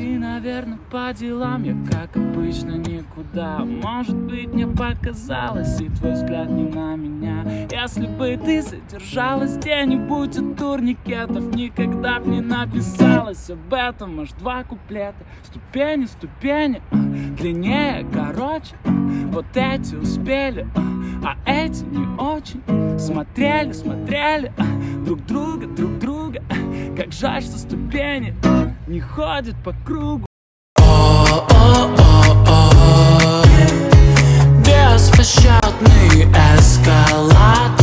Ты, наверное, по делам, я, как обычно, никуда. Может быть, мне показалось, и твой взгляд не на меня. Если бы ты задержалась где-нибудь у турникетов, никогда б не написалась об этом. Аж 2 куплета, ступени, ступени, длиннее, короче. Вот эти успели, а эти не очень. Смотрели, смотрели друг друга, как жаль, что ступени не ходят по кругу. Беспощадный эскалатор.